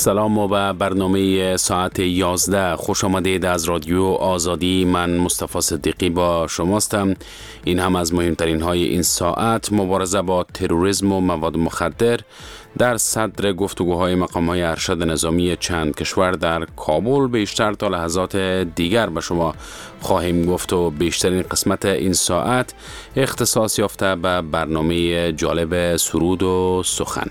سلام و به برنامه ساعت 11 خوش آمدید از رادیو آزادی. من مصطفی صدیقی با شماستم. این هم از مهمترین های این ساعت: مبارزه با تروریسم و مواد مخدر در صدر گفتگوهای مقام‌های ارشد نظامی چند کشور در کابل. بیشتر تا لحظات دیگر به شما خواهیم گفت و بیشترین قسمت این ساعت اختصاص یافته به برنامه جالب سرود و سخن.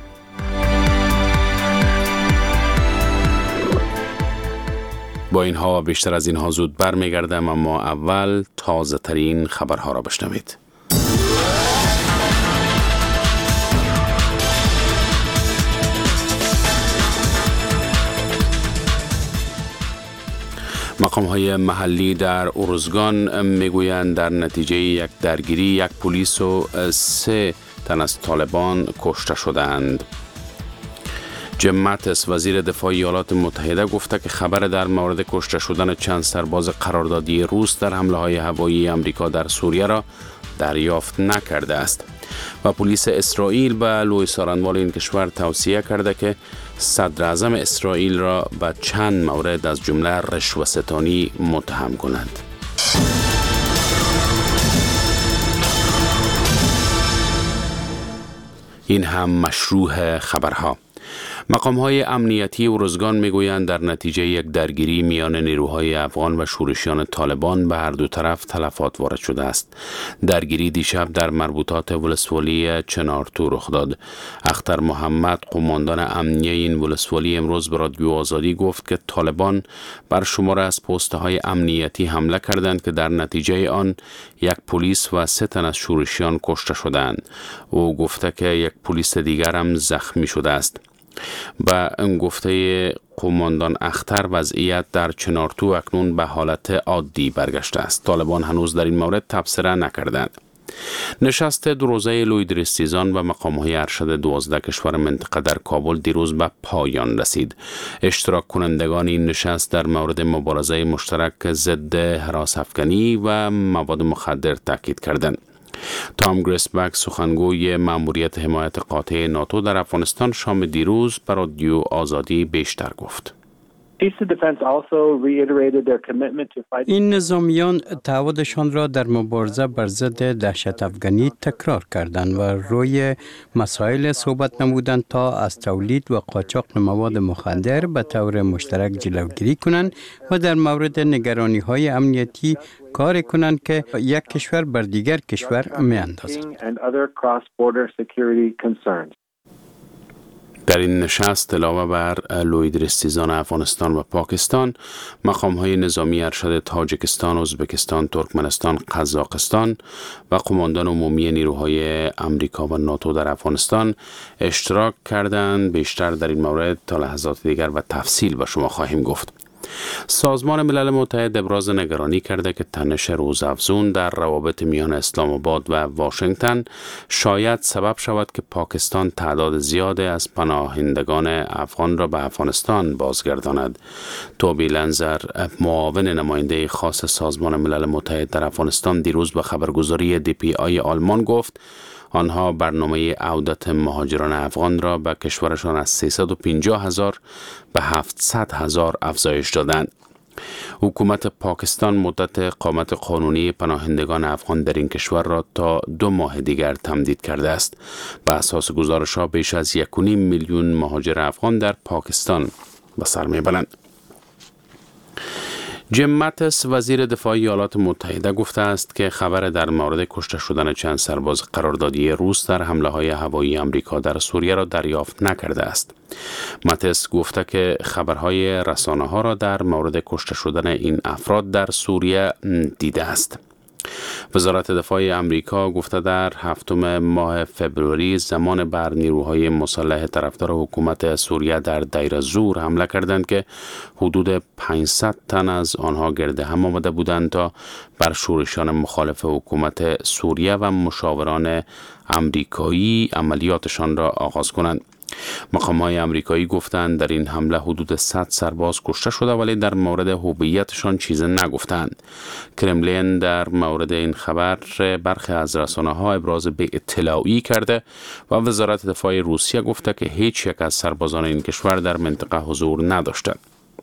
با اینها و بیشتر از اینها زود برمیگردم، اما اول تازه ترین خبرها را بشنوید. مقام‌های محلی در ارزگان میگویند در نتیجه یک درگیری یک پلیس و 3 تن از طالبان کشته شدند. جیم ماتیس وزیر دفاع ایالات متحده گفته که خبر در مورد کشته شدن چند سرباز قراردادی روس در حمله‌های هوایی آمریکا در سوریه را دریافت نکرده است و پلیس اسرائیل به لوی سارنوال این کشور توصیه کرده که صدر اعظم اسرائیل را به چند مورد از جمله رشوه‌ستانی متهم کند. این هم مشروع خبرها. مقام‌های امنیتی ارزگان میگویند در نتیجه یک درگیری میان نیروهای افغان و شورشیان طالبان به هر دو طرف تلفات وارد شده است. درگیری دیشب در مربوطات ولسوالی چنارتو رخ داد. اختر محمد، قماندان امنیه این ولسوالی، امروز به رادیو آزادی گفت که طالبان بر شماره از پست‌های امنیتی حمله کردند که در نتیجه آن یک پلیس و 3 تن از شورشیان کشته شدند. او گفته که یک پلیس دیگر هم زخمی شده است. با گفته قماندان اختر وضعیت در چنارتو اکنون به حالت عادی برگشته است. طالبان هنوز در این مورد تبصره نکردند. نشست 2 روزه لویدرستیزان و مقام‌های ارشد 12 کشور منطقه در کابل دیروز به پایان رسید. اشتراک کنندگان این نشست در مورد مبارزه مشترک ضد هراس افکنی و مواد مخدر تاکید کردند. تام گریسبک، سخنگوی مأموریت حمایت قاطع ناتو در افغانستان، شام دیروز بر رادیو آزادی بیشتر گفت. این نظامیان تعهدشان را در مبارزه بر ضد دهشت افغانی تکرار کردند و روی مسائل صحبت نمودند تا از تولید و قاچاق مواد مخدر به طور مشترک جلوگیری کنند و در مورد نگرانی‌های امنیتی کار کنند که یک کشور بر دیگر کشور می‌اندازد. در این نشست علاوه بر لویدرستیزان افغانستان و پاکستان، مقام‌های نظامی ارشد تاجیکستان، ازبکستان، ترکمنستان، قزاقستان و قماندان عمومی نیروهای آمریکا و ناتو در افغانستان اشتراک کردند. بیشتر در این مورد تا لحظات دیگر و تفصیل به شما خواهیم گفت. سازمان ملل متحد ابراز نگرانی کرده که تنش روزافزون در روابط میان اسلام آباد و واشنگتن شاید سبب شود که پاکستان تعداد زیادی از پناهندگان افغان را به افغانستان بازگرداند. توبی لنزر، معاون نماینده خاص سازمان ملل متحد در افغانستان، دیروز به خبرگزاری DPI آلمان گفت آنها برنامه عودت مهاجران افغان را به کشورشان از 350,000 به 700,000 افزایش دادند. حکومت پاکستان مدت اقامت قانونی پناهندگان افغان در این کشور را تا 2 ماه دیگر تمدید کرده است. به اساس گزارش‌ها بیش از 1.5 میلیون مهاجر افغان در پاکستان به سر می‌برند. جیم ماتیس وزیر دفاع ایالات متحده گفته است که خبر در مورد کشته شدن چند سرباز قراردادی روس در حمله‌های هوایی آمریکا در سوریه را دریافت نکرده است. ماتیس گفته که خبرهای رسانه‌ها را در مورد کشته شدن این افراد در سوریه دیده است. وزارت دفاع آمریکا گفته در 7 ماه فوریه زمان بر نیروهای مسلح طرفدار حکومت سوریه در دیر زور حمله کردند که حدود 500 تن از آنها گرد هم آمده بودند تا بر شورشیان مخالف حکومت سوریه و مشاوران آمریکایی عملیاتشان را آغاز کنند. مقام‌های آمریکایی گفتند در این حمله حدود 100 سرباز کشته شده، ولی در مورد هویتشان چیزی نگفتند. کرملین در مورد این خبر برخی از رسانه‌ها ابراز بی‌اطلاعی کرده و وزارت دفاع روسیه گفته که هیچ یک از سربازان این کشور در منطقه حضور نداشتند.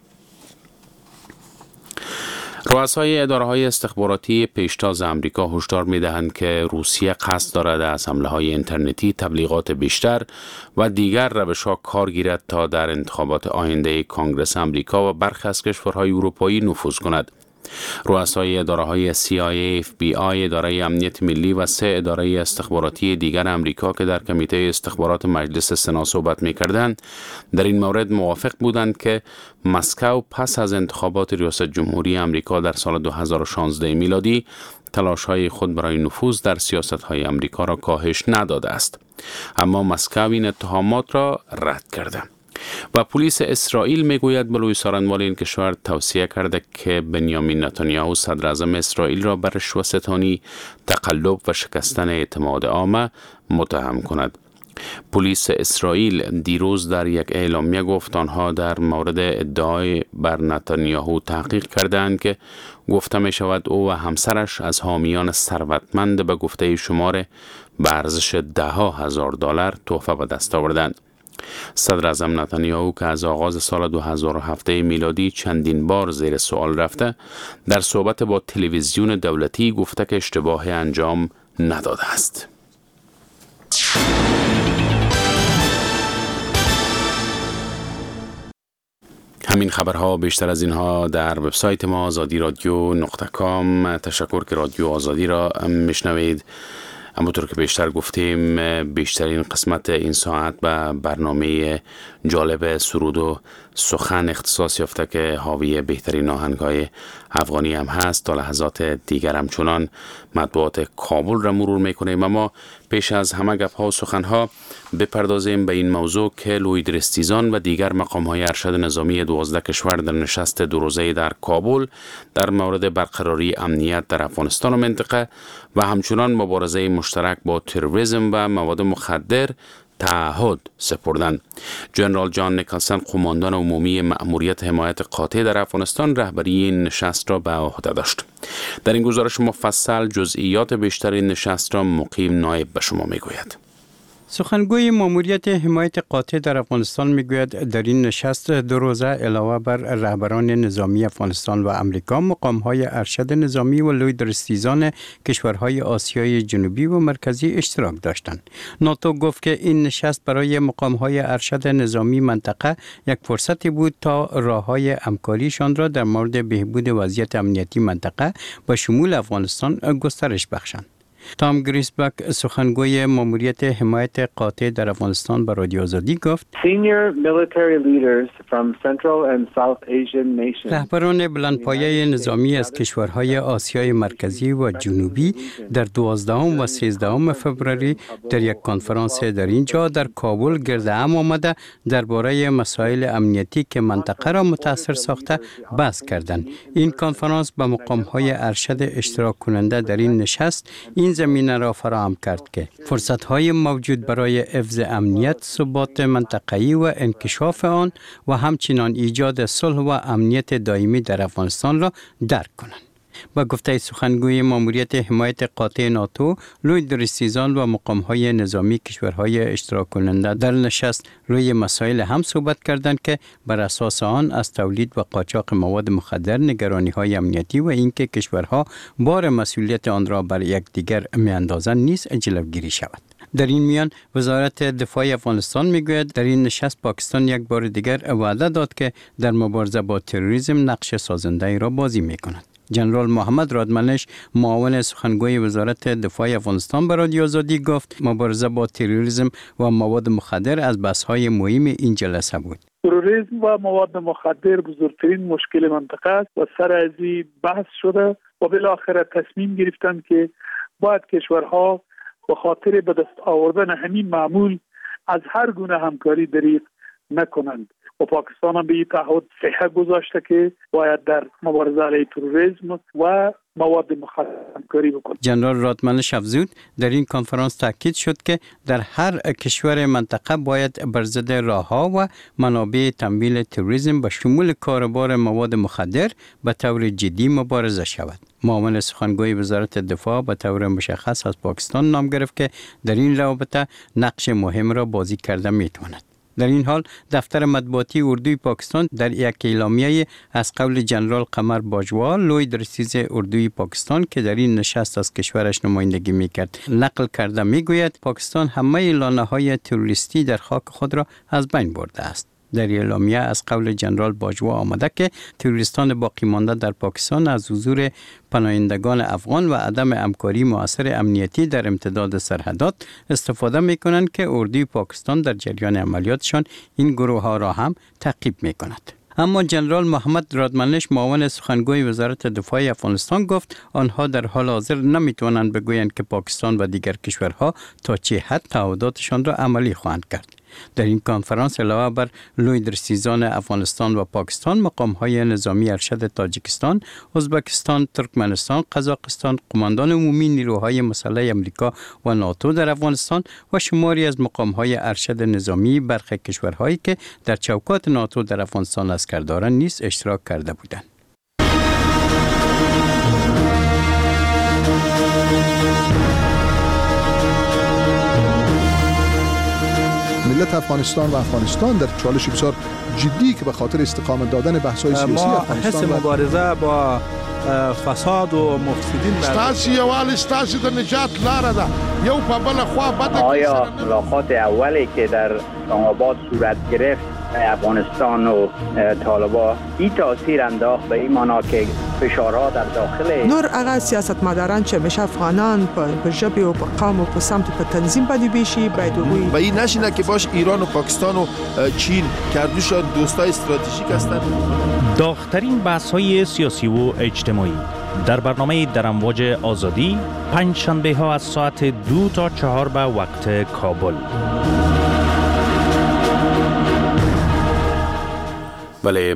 رؤسای اداره‌های استخباراتی پیشتاز آمریکا هشدار می‌دهند که روسیه قصد دارد از حمله‌های اینترنتی، تبلیغات بیشتر و دیگر روش‌ها کار گیرد تا در انتخابات آینده کنگره آمریکا و برخی از کشورهای اروپایی نفوذ کند. رؤسای اداره‌های CIA، FBI، اداره امنیت ملی و 3 اداره استخباراتی دیگر آمریکا که در کمیته استخبارات مجلس سنا صحبت می‌کردند، در این مورد موافق بودند که مسکو پس از انتخابات ریاست جمهوری آمریکا در سال 2016 میلادی تلاش‌های خود برای نفوذ در سیاست‌های آمریکا را کاهش نداده است. اما مسکو این اتهامات را رد کرده. و پلیس اسرائیل میگوید بلوی سارنوال این کشور توصیه کرده که بنیامین نتانیاهو صدر اعظم اسرائیل را بر رشوه‌ستانی، تقلب و شکستن اعتماد عامه متهم کند. پلیس اسرائیل دیروز در یک اعلامیه گفت آنها در مورد ادعای بر نتانیاهو تحقیق کردند که گفته می شود او و همسرش از حامیان ثروتمند به گفته شمار به ارزش $10,000 تحفه به دست آوردند. صدر اعظم نتانیاهو که از آغاز سال 2007 میلادی چندین بار زیر سوال رفته، در صحبت با تلویزیون دولتی گفته که اشتباهی انجام نداده است. همین خبرها بیشتر از اینها در وبسایت ما azadi.radio.com. تشکر که رادیو آزادی را میشنوید. همونطور که بیشتر گفتیم بیشترین قسمت این ساعت به برنامه جالب سرود و سخن اختصاص یافته که حاوی بهترین آهنگ‌های افغانی هم هست. تا لحظات دیگر همچنان مطبوعات کابل را مرور میکنیم، اما پیش از همه گپ‌ها و سخن‌ها بپردازیم به این موضوع که لوید رستیزان و دیگر مقام‌های ارشد نظامی 12 کشور در نشست 2 روزه در کابل در مورد برقراری امنیت در افغانستان و منطقه و همچنان مبارزه مشترک با تروریسم و مواد مخدر تعهد سپردند. جنرال جان نیکلسن، قماندان عمومی مأموریت حمایت قاطع در افغانستان، رهبری این نشست را به عهده داشت. در این گزارش مفصل جزئیات بیشتر این نشست را مقیم نایب به شما میگوید. سخنگوی مأموریت حمایت قاطع در افغانستان میگوید در این نشست 2 روزه علاوه بر رهبران نظامی افغانستان و امریکا، مقام‌های ارشد نظامی و لوید رستیزان کشورهای آسیای جنوبی و مرکزی اشتراک داشتند. ناتو گفت که این نشست برای مقام‌های ارشد نظامی منطقه یک فرصتی بود تا راه‌های همکاریشان را در مورد بهبود وضعیت امنیتی منطقه با شمول افغانستان گسترش بخشند. تام گریسبک، سخنگوی مأموریت حمایت قاطع در افغانستان، به رادیو آزادی گفت رهبران بلندپایه نظامی از کشورهای آسیای مرکزی و جنوبی در 12 و 13 فوریه در یک کنفرانس در اینجا در کابل گرد هم آمده درباره مسائل امنیتی که منطقه را متاثر ساخته بحث کردند. این کنفرانس به مقام‌های ارشد اشتراک کننده در این نشست این زمینه را فراهم کرد که فرصت‌های موجود برای حفظ امنیت، ثبات منطقه‌ای و انکشاف آن و همچنین ایجاد صلح و امنیت دائمی در افغانستان را درک کنند. با گفته سخنگوی مأموریت حمایت قاطع ناتو، لوید رستیزان و مقام‌های نظامی کشورهای اشتراک کننده در نشست روی مسائل هم صحبت کردند که بر اساس آن از تولید و قاچاق مواد مخدر، نگرانی‌های امنیتی و اینکه کشورها بار مسئولیت آن را بر یکدیگر می‌اندازند نیز جلوگیری شود. در این میان وزارت دفاع افغانستان میگوید در این نشست پاکستان یک بار دیگر وعده داد که در مبارزه با تروریسم نقش سازنده را بازی می‌کند. جنرال محمد رادمنش، معاون سخنگوی وزارت دفاع افغانستان، به رادیو آزادی گفت مبارزه با تروریسم و مواد مخدر از بحث‌های مهم این جلسه بود. تروریسم و مواد مخدر بزرگترین مشکل منطقه است و سر از این بحث شده و بالاخره تصمیم گرفتند که باید کشورها به خاطر به دست آوردن همین معمول از هر گونه همکاری دریغ نکنند و پاکستان هم به این تعهد صحه گذاشته که باید در مبارزه علیه تروریسم و مواد مخدر همکاری بکنه. جنرال رادمنش افزود در این کنفرانس تاکید شد که در هر کشور منطقه باید بر ضد راه‌ها و منابع تمویل تروریسم به شمول کاروبار مواد مخدر به طور جدی مبارزه شود. معاون سخنگوی وزارت دفاع به طور مشخص از پاکستان نام گرفت که در این رابطه نقش مهم را بازی کرده می‌تواند. در این حال دفتر مطبوعاتی اردوی پاکستان در یک اعلامیه از قول جنرال قمر باجوا لوی درسیز اردوی پاکستان که در این نشست از کشورش نمایندگی میکرد نقل کرده میگوید پاکستان همه لانه‌های تروریستی در خاک خود را از بین برده است. در اعلامیه از قول جنرال باجوا آمده که تروریستان باقی مانده در پاکستان از حضور پناهندگان افغان و عدم همکاری مؤثر امنیتی در امتداد سرحدات استفاده می‌کنند که اردوی پاکستان در جریان عملیاتشان این گروه‌ها را هم تعقیب می‌کند. اما جنرال محمد رادمنش معاون سخنگوی وزارت دفاع افغانستان گفت آنها در حال حاضر نمی‌توانند بگویند که پاکستان و دیگر کشورها تا چه حد تعهداتشان را عملی خواهند کرد. در این کنفرانس علاوه بر لوی درسیزان افغانستان و پاکستان مقام‌های نظامی ارشد تاجیکستان، ازبکستان، ترکمنستان، قزاقستان، قماندان عمومی نیروهای مسلح آمریکا و ناتو در افغانستان و شماری از مقام‌های ارشد نظامی برخی کشورهایی که در چوکات ناتو در افغانستان عسکر دارند نیز اشتراک کرده بودند. ملت افغانستان و افغانستان در چالش بسیار جدی که به خاطر استقامت دادن بحث‌های سیاسی افغانستان حس مبارزه با فساد و مفسدین ستاسي یوال ستاسي د نجات لاره ده یو په بل خوا بده. آیا ملاقات اولی که در اسلام آباد صورت گرفت افغانستان و طالبان این تاثیر انداخت به این معنا که فشارها در داخل نور هغه سیاستمداران چې همیشه افغانان په ژبه او په قوم او په سمت په تنظیم باندې بشي باید وګوري و این نشینه که باش ایران و پاکستان و چین کردوش دوستای استراتژیک هستند. داغ‌ترین بحث‌های سیاسی و اجتماعی در برنامه در امواج آزادی پنج شنبه ها از ساعت 2 تا 4 به وقت کابل. بله،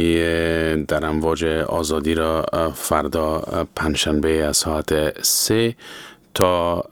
برنامه در امواج آزادی را فردا پنجشنبه از ساعت 3 تا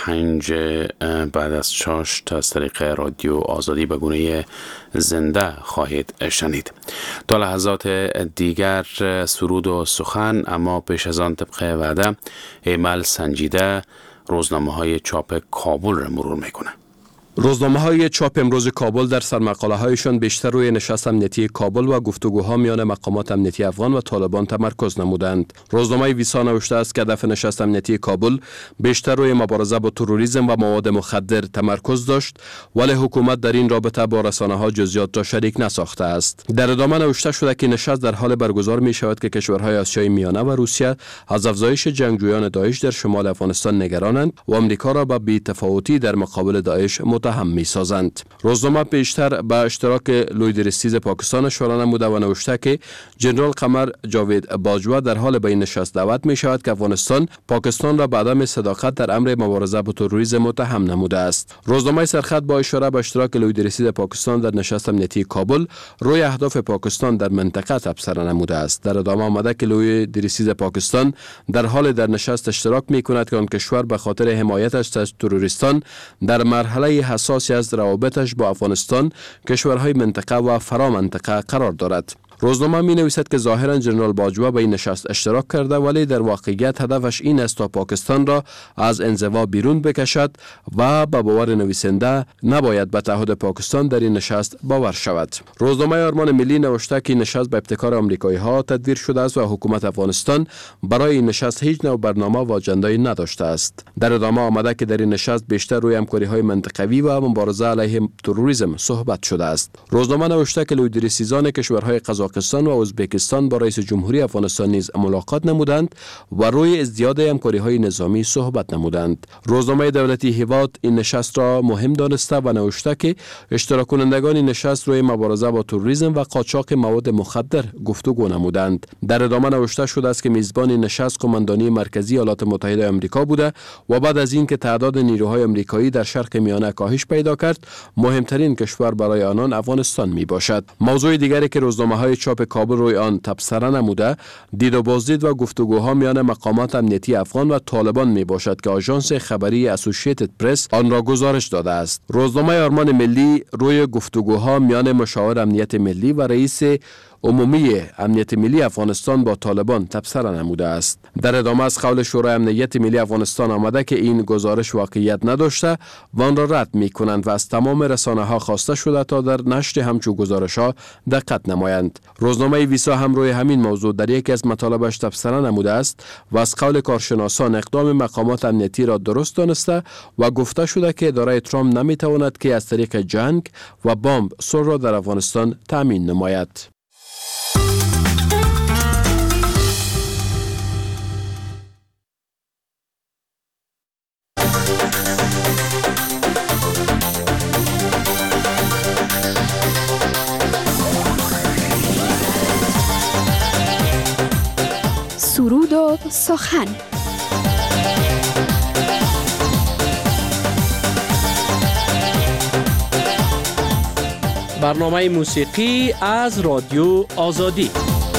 5 بعد از چاشت از طریق رادیو آزادی به گونه زنده خواهید شنید. تا لحظات دیگر سرود و سخن، اما پیش از آن طبق وعده ایمل سنجیده روزنامه‌های چاپ کابل را مرور میکنه. روزنامه‌های چاپ امروز کابل در سرمقاله‌هایشان بیشتر روی نشست امنیتی کابل و گفتگوها میان مقامات امنیتی افغان و طالبان تمرکز نمودند. روزنامه ویسا نوشته است که هدف نشست امنیتی کابل بیشتر روی مبارزه با تروریسم و مواد مخدر تمرکز داشت، ولی حکومت در این رابطه با رسانه‌ها جزئیات را شریک نساخته است. در ادامه نوشته شده که نشست در حال برگزار می شود که کشورهای آسیای میانه و روسیه از افزایش جنگجویان داعش در شمال افغانستان نگرانند و آمریکا را به بی‌تفاوتی در مقابل داعش هم می سازند. روزنامه بیشتر به اشتراک لوی درستیز پاکستان اشاره نموده و نوشته که جنرال قمر جاوید باجوا در حال به این نشست دعوت می شود که افغانستان پاکستان را به عدم صداقت در امر مبارزه با تروریسم متهم نموده است. روزنامه سرخط با اشاره به اشتراک لوی درستیز پاکستان در نشست امنیتی کابل روی اهداف پاکستان در منطقه تبصره نموده است. در ادامه آمده که لوی درستیز پاکستان در حال در نشست اشتراک می کند که آن کشور به خاطر حمایتش از تروریستان در مرحله حساسی از روابطش با افغانستان، کشورهای منطقه و فرامنطقه قرار دارد. روزنامه می نویسد که ظاهرا جنرال باجوا به این نشست اشتراک کرده، ولی در واقعیت هدفش این است تا پاکستان را از انزوا بیرون بکشد و به باور نویسنده نباید به تعهد پاکستان در این نشست باور شود. روزنامه آرمان ملی نوشته که این نشست به ابتکار آمریکایی ها تدبیر شده است و حکومت افغانستان برای این نشست هیچ نوع برنامه و اجنده‌ای نداشته است. در ادامه آمده که در این نشست بیشتر روی همکاری‌های منطقوی و مبارزه علیه تروریسم صحبت شده است. روزنامه نوشته که لوی درسیزان کشورهای قزاقستان تاجیکستان و ازبکستان با رئیس جمهوری افغانستان نیز ملاقات نمودند و روی ازدیاد همکاری‌های نظامی صحبت نمودند. روزنامه دولتی هیواد این نشست را مهم دانسته و نوشته که اشتراک کنندگان این نشست روی مبارزه با تروریسم و قاچاق مواد مخدر گفتگو نمودند. در ادامه نوشته شده است که میزبان این نشست قماندانی مرکزی ایالات متحده آمریکا بوده و بعد از اینکه تعداد نیروهای آمریکایی در شرق میانه کاهش پیدا کرد، مهمترین کشور برای آنان افغانستان می باشد. موضوع دیگری که روزنامه‌های چاپ کابل روی آن تبصره نموده، دید و بازدید و گفتگوها میان مقامات امنیتی افغان و طالبان می باشد که آژانس خبری اسوسییتد پرس آن را گزارش داده است. روزنامه آرمان ملی روی گفتگوها میان مشاور امنیت ملی و رئیس عمومی امنیت ملی افغانستان با طالبان تبصره نموده است. در ادامه از قول شورای امنیت ملی افغانستان آمده که این گزارش واقعیت نداشته و آن را رد می کنند و از تمام رسانه ها خواسته شده تا در نشر همچون گزارش ها دقت نمایند. روزنامه ویسا هم روی همین موضوع در یکی از مطالبش تبصره نموده است و از قول کارشناسان اقدام مقامات امنیتی را درست دانسته و گفته شده که اداره ترامپ نمی تواند که از طریق جنگ و بمب صلح را در افغانستان تامین نماید. سرود و سخن. برنامه موسیقی از رادیو آزادی.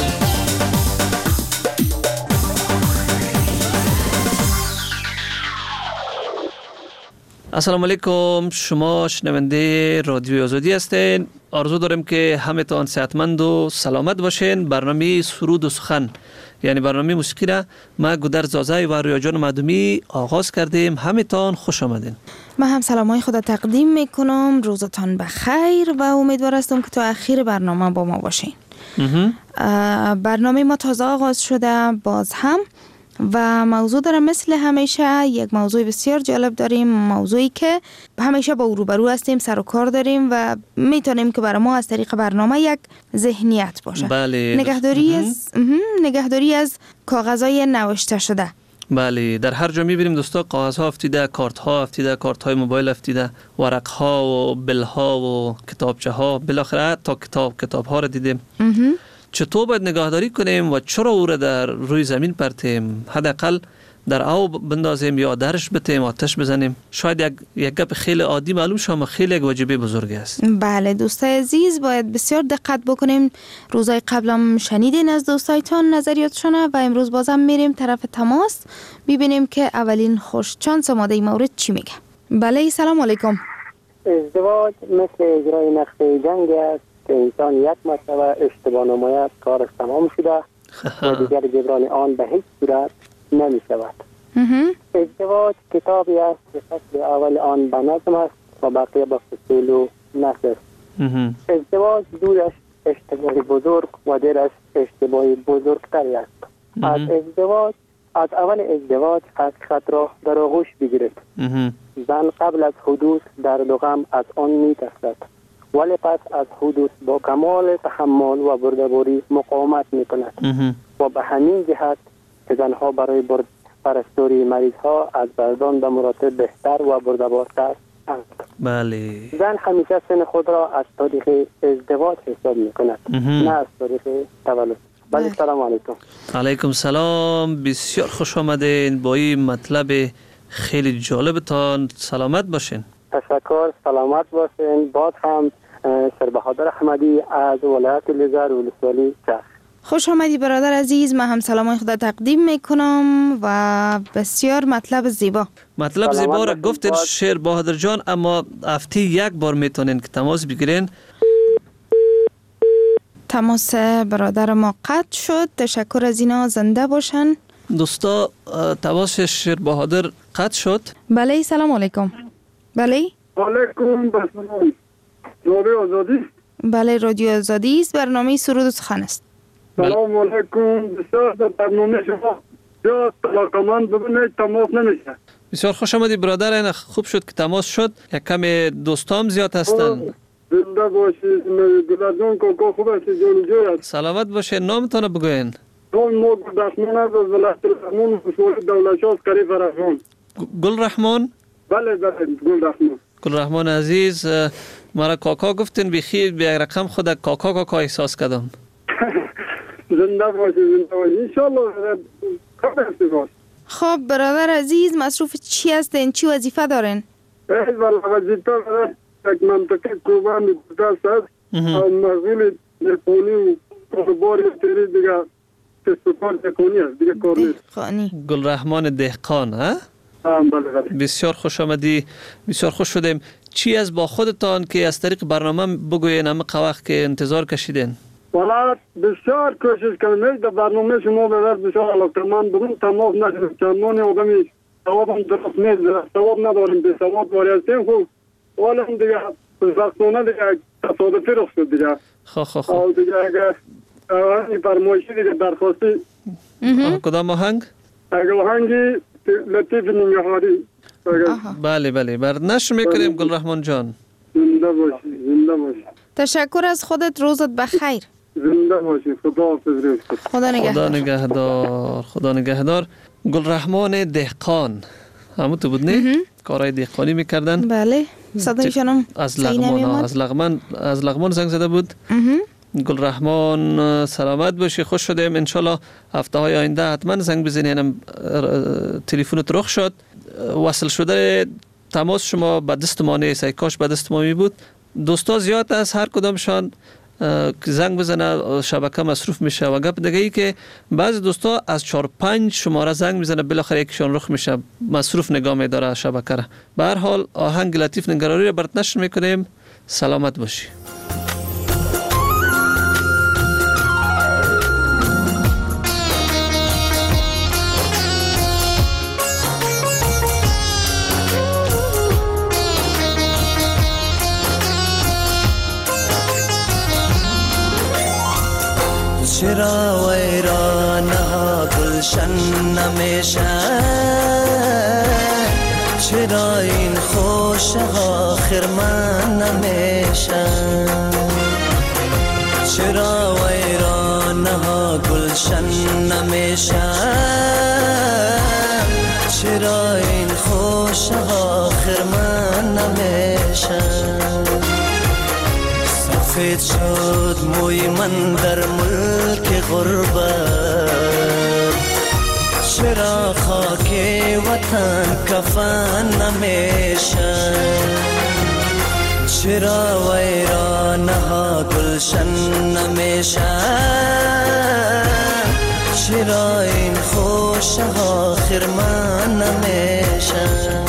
السلام علیکم، شما شنونده رادیو آزادی هستین. آرزو دارم که همتان صحتمند و سلامت باشین. برنامه سرود و سخن یعنی برنامه موسیقی را ما گودر زازای و رویا جان مردمی آغاز کردیم. همتان خوش آمدین. من هم سلامای خدا تقدیم میکنم. روزتان بخیر و امیدوار هستم که تا اخیر برنامه با ما باشین. برنامه ما تازه آغاز شده باز هم و موضوع داره مثل همیشه یک موضوع بسیار جالب داریم، موضوعی که همیشه با روبرو هستیم، سر و کار داریم و میتونیم که برای ما از طریق برنامه یک ذهنیت باشه. بله. نگهداری از کاغذهای نوشته شده. بله، در هر جا میبینیم دوستا کاغذ ها افتیده، کارت ها افتیده، کارت های موبایل افتیده، ورق ها و بل ها و کتابچه ها، بالاخره تا کتاب ها رو دیدیم. چطور باید نگهداری کنیم و چرا او را در روی زمین پرتیم؟ حداقل در آب بندازیم یا درش بتیم، آتش بزنیم؟ شاید یک گپ خیلی عادی معلوم شه اما خیلی یک واجبه بزرگ است. بله دوستای عزیز، باید بسیار دقت بکنیم. روزهای قبلم شنیدین از دوستایتان نظریاتشونه و امروز بازم میریم طرف تماس ببینیم که اولین خوش چانس آماده این مورد چی میگه. بله سلام علیکم. ازدواج مثل اجرای نقشه جنگ است که انسان یک مرتبه اشتباه نماید کارش تمام شده و دیگر جبران آن به هیچ صورت نمی شود. ازدواج کتابی است که فصل اول آن به نظم است و بقیه به فصول و نثر. ازدواج دورش اشتباه بزرگ و دیرش اشتباه بزرگتری است. از اول ازدواج حقیقت را در آغوش بگیرید. زن قبل از حدوث درد و غم از آن می ترسد، ولی پس از حدوث با کمال تحمل و بردباری مقاومت می کند و به همین جهت که زنها برای پرستاری مریض ها از مردان به مراتب بهتر و بردبارتر اند. بله. زن همیشه سن خود را از طریق ازدواج حساب می کند، نه از طریق تولد. بله سلام علیکم. علیکم سلام، بسیار خوش آمدین با این مطلب خیلی جالبتان. سلامت باشین. تشکر، سلامت باشین. باز هم سربهادر احمدی از ولایت لزر ولسوالی چرخ. خوش آمدی برادر عزیز. من هم سلامای خدا تقدیم میکنم و بسیار مطلب زیبا. مطلب زیبا را گفتید شیر بهادر جان، اما هفته یک بار میتونین که تماس بگیرین. تماس برادر ما قطع شد. تشکر از اینا، زنده باشن. دوستا تماس شیر بهادر قطع شد. بله سلام علیکم. بله علیکم بسلام. رادیو آزادی. بله رادیو آزادی است. برنامه سرود و سخن است. سلام علیکم. بسیار در برنامه شما یا علاقمند ببینید تماس نمیشه. بسیار خوش آمدی برادر. خوب شد که تماس شد. یک کم دوستام زیاد هستن. زنده باشید. گلدون کاکا خوب است جان جویت. سلامت باشه. نامتان بگوین. نام ما گلرحمان است از ولایت مشوار دولت شاه قریب رحمان. گلرحمان؟ بله گلرحمان. گلرحمان عزیز، مرا کاکا گفتین بخیر، به یک رقم خود کاکا احساس کردم. زنده باشید انشالله. خب برادر عزیز، مصروف چی هستین؟ چی وظیفه دارین؟ وظیفه یک منطقه کوبان دست است. مشغول نکونی و کاربار تری دیگه تستوکار نکونی است دیگه کار نیست. گلرحمان دهقان ها؟ بله. بسیار خوش آمدی، بسیار خوش شدیم. چی از با خودتان که از طریق برنامه بگوین همه وقت که انتظار کشیدین؟ والا بسیار کوشش کردیم در برنامه شما بسیار علاقه‌مند بودم. تمام نشد چندان آدمی ثوابم درست نیست، ثواب نداریم، به ثواب واری هستیم. خوب والا دیگه وقتونه دیگه تصادفی رخ شد دیگه. خب دیگه اگر این فرمایشی دیگه درخواستی کدام آهنگ؟ آهنگی لطیف نمیهاری. بله نشر میکنیم گلرحمان جان. زنده باشی. تشکر از خودت، روزت بخیر. زنده باشی. خدا نگهدار. گلرحمان دهقان همون تو بود نه؟ کارهای دهقانی میکردن. بله صدایشانم از لغمان زنگ زده بود. گلرحمان سلامت باشی، خوش شدیم. انشالله هفته های آینده حتما زنگ بزنیم. تلفنت رخ شد، وصل شده تماس شما به دست ما نیست، کاش به دست ما می بود. دوستا زیاد است، هر کدامشان زنگ بزنه شبکه مصروف میشه. و گپ دیگه ای که بعضی دوستا از 4-5 شماره زنگ میزنه، بالاخره یکیشون رخ میشه، مصروف نگاه میداره شبکه را. به هر حال آهنگ لطیف نگرانی را برات نشر میکنیم. سلامت باشی. چرا ویرانها گلشن نمیشه؟ چرا این خوش ها خرمن نمیشه؟ چرا ویرانها گلشن نمیشه؟ چرا این خوش ها خرمن نمیشه؟ سفید شد موی من در ملک غربت، چرا خاک وطن کفن نمیشه؟ چرا ویرانها گلشن نمیشه؟ چرا این خوشها خرمن نمیشه؟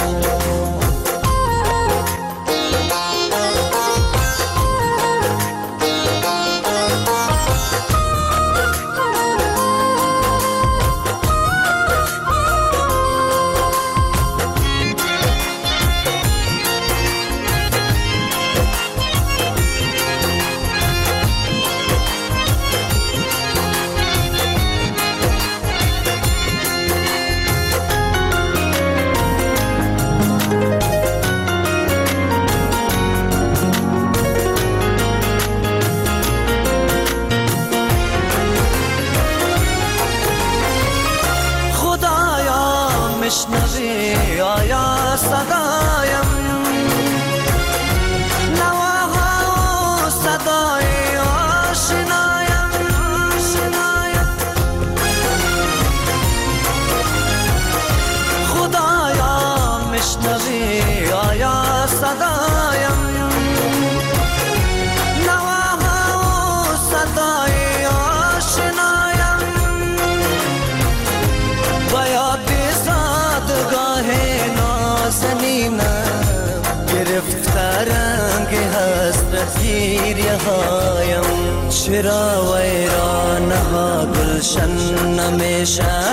چرا ویرانها گلشن نمیشه؟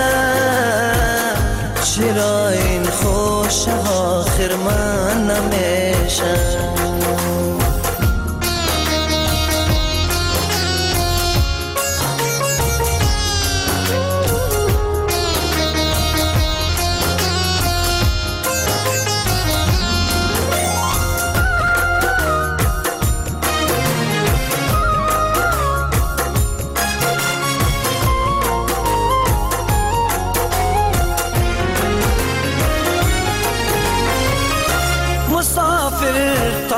چرا این خوشها خرمن نمیشه؟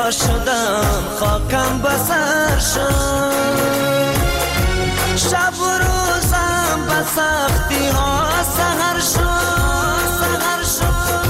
تا شدم خاکم بسر شد شب و روزم به سختی ها سهر شد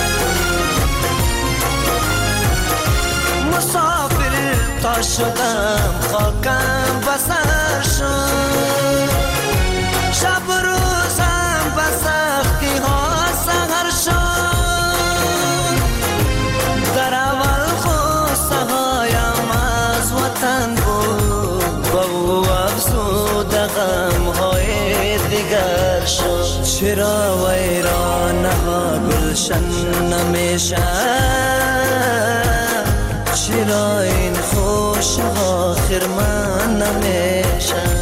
مسافر تا شدم خاکم بسر شد شب و روزم به سختی ها سهر شد در اول خواسته هایم از وطن بود با او افزوده غم های دیگر شد چرا ویران ها گلشن نمیشه چرا این خوش ها خرمن نمیشه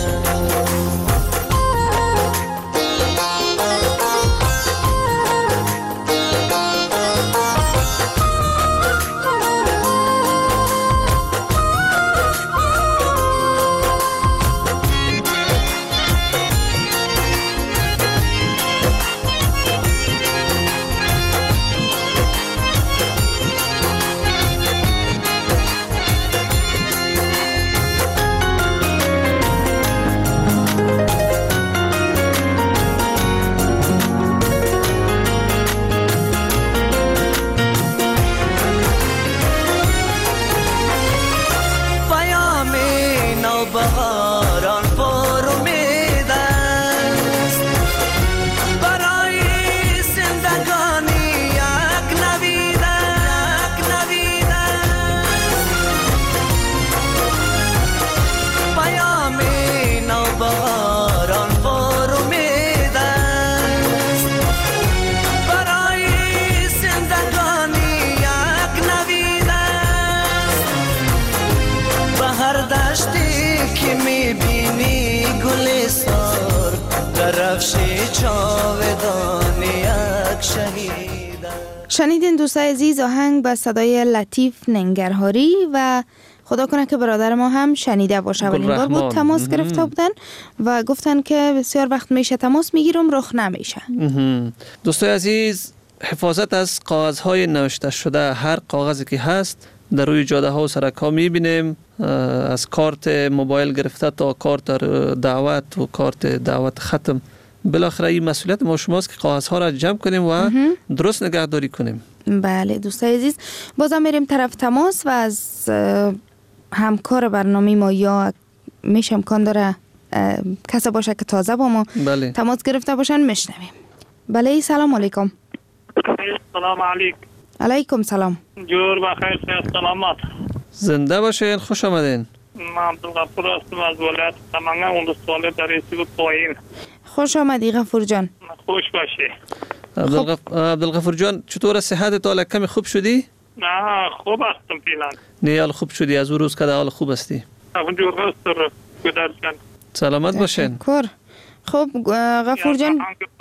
شنیدین دوستای عزیز آهنگ با صدای لطیف ننگرهاری و خدا کنه که برادر ما هم شنیده باشه. اولین بار بود تماس گرفته بودن و گفتن که بسیار وقت میشه تماس میگیرم رخ نمیشه. دوستای عزیز حفاظت از کاغذهای نوشته شده هر کاغذی که هست در روی جاده ها و سرک ها میبینیم از کارت موبایل گرفته تا کارت دعوت و کارت دعوت ختم بالاخره این مسئولیت ما شماست که کاغذها را جمع کنیم و درست نگهداری کنیم. بله دوستای عزیز بازم میریم طرف تماس و از همکار برنامه ما یا میشه امکان داره کسی باشه که تازه با ما تماس گرفته باشن میشنویم. بله سلام علیکم. سلام علیکم. علیکم سلام. جور بخیر سلامت. زنده باشین خوش آمدین. من عبدالغفور هستم از ولایت سمنگان ولسوالی در رسیب پایین. خوش آمدی غفور جان. خوش باشی. عبدالغفور جان چطور صحت حال کمی خوب شدی؟ نه خوب هستم فعلا. نه حال خوب شدی از اون روز که حال خوب هستی. جور هست گودر جان. سلامت باشین. خب غفور جان.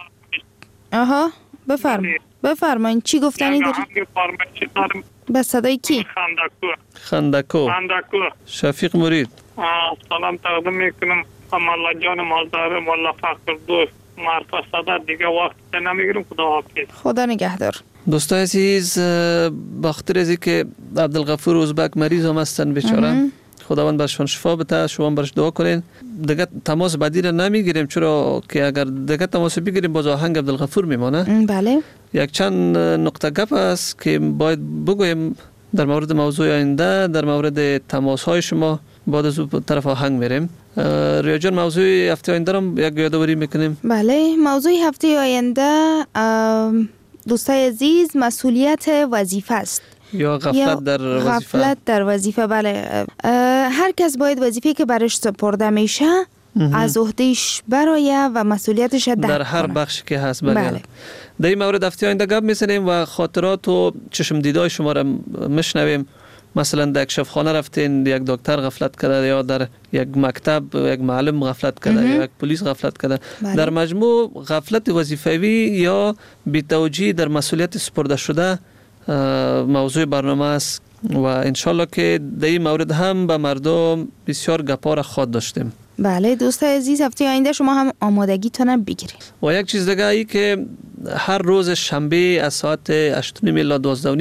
آها بفرمایین چی گفتنی داری؟ به صدای کی؟ خندکو شفیق مرید. سلام تقدیم میکنم الله جان مازدار مولا فخر دوست معرفت صدر دیگه وقت نمیگیرم. خدا حافظ. خدا نگهدار. دوستای عزیز بخاطر از اینکه عبدالغفور ازبک مریض هم هستن بیچاره خداوند برشون شفا بده شما برش دعا کنین. دیگه تماس بعدی را نمیگیریم چرا که اگر دیگه تماس بگیریم باز آهنگ عبدالغفور میمونه. بله یک چند نقطه گپ است که باید بگویم در مورد موضوع آینده در مورد تماس های شما بعد از طرف آهنگ میریم. ریا جان موضوع هفته آینده را یک یادآوری میکنیم. بله موضوع هفته آینده دوستای عزیز مسئولیت وظیفه است یا غفلت در وظیفه. بله هر کس باید وظیفه که برش سپرده میشه از عهدهش برایه و مسئولیتش در هر بخشی که هست. بله در این مورد هفته آینده گپ میزنیم و خاطرات و چشم دیدای شما را میشنویم. مثلا در یک شفاخانه رفتین یک دکتر غفلت کرده یا در یک مکتب یک معلم غفلت کرده یا یک پلیس غفلت کرده. در مجموع غفلت وظیفوی یا بی‌توجهی در مسئولیت سپرده شده موضوع برنامه است و انشالله که در این مورد هم به مردم بسیار گپا را خواهد داشتیم. بله دوستای عزیز هفته آینده شما هم آمادگیتون بگیرید. و یک چیز دیگه ای که هر روز شنبه از ساعت 8:30 الی 12:30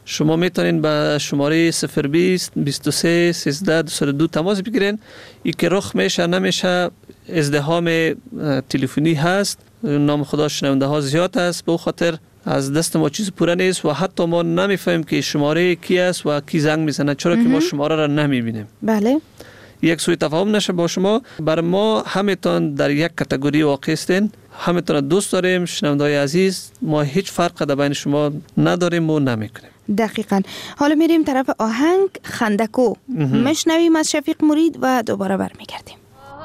شما میتونین به شماره 020 23 13 202 تماس بگیرین. این که رخ میشه نمیشه ازدحام تلفنی هست، نام خدا شنونده ها زیاد است، به خاطر از دست ما چیز پوره نیست و حتی ما نمیفهمیم که شماره کی است و کی زنگ میزنه، چرا که ما شماره را نمیبینیم. بله. یک سوء تفاهم نشه با شما. بر ما همتون در یک کاتگوری واقع هستین، همتون دوست داریم. شنونده‌های عزیز، ما هیچ فرق در بین شما نداریم و نمیکنیم. دقیقاً. حالا میریم طرف آهنگ خندکو، مشنویم از شفیق مرید و دوباره برمیگردیم.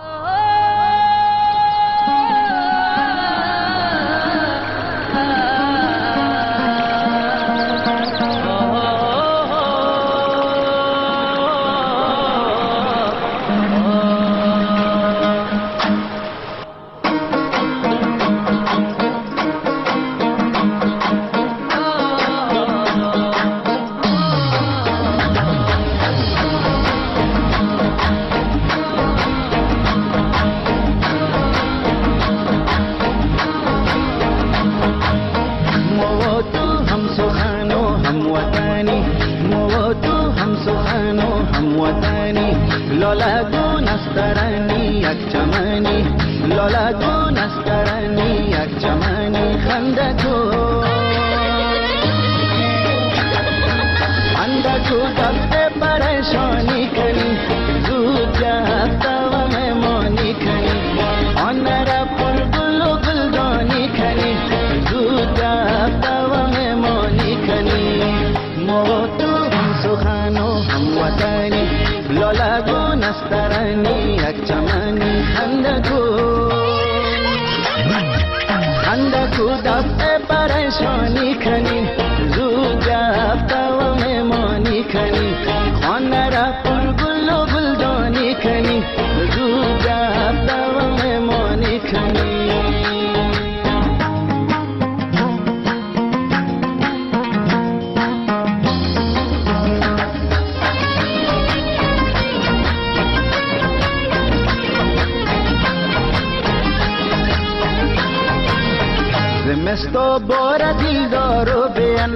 زمستو بار دیلدارو بیان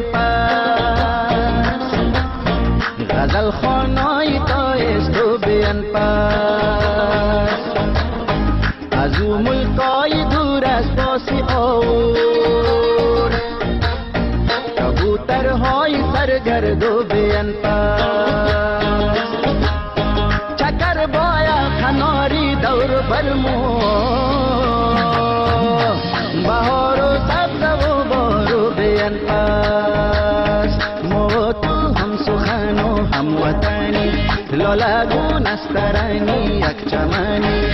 پاس، غزل خانای تایستو بیان پاس، از او ملکای دور از پاسی آور، کبوترهای سرگردو بیان پاس، چکر بایا کناری دور برمو، بهار و سبز و بارو بیان پاس، ما تو هم سخن و هم وطنی، لالا نسترانی یک چمنی،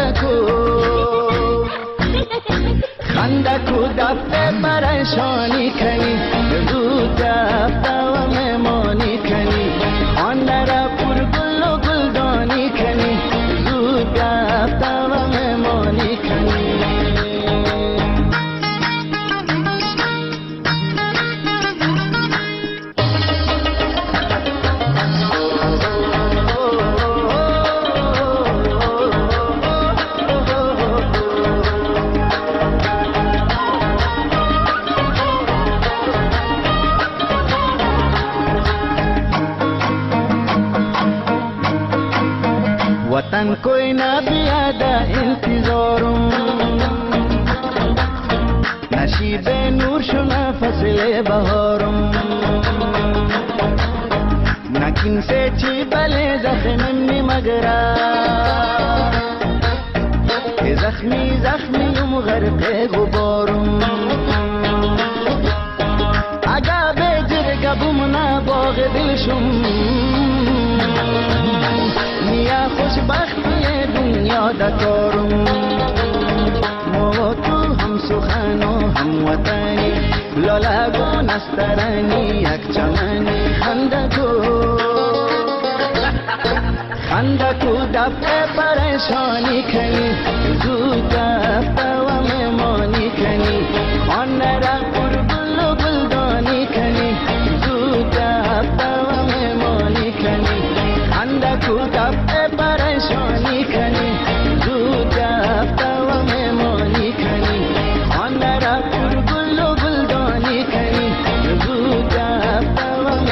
خندکو دفته پریشانی کنی، زود دفته و مهمانی کنی، آن را پر گل و گلدانی کنی، زود دفته و مهمانی کنی. वतन कोई ना बियादा इंतजारों, नशीबे नूर शुना फसले बहारों, नकिन से चीबले जख्मी मगरा, जख्मी जख्मी गरक़े गुबारों, आगा बेजर कबुमना बाग दिलशुम, نیا خوشبختی دنیا دکارم، ما تو هم سخن و هم وطنی، لالا نسترانی یک چمنی، خندکو دفته پریشانی کنی، زود دفته و مهمانی کنی، آن را پر گل و گلدانی کنی، زود دفته و مهمانی کنی، خندکو دفته پریشانی کنی، زود دفته و مهمانی کنی، آن را پر گل و گلدانی کنی، زود دفته و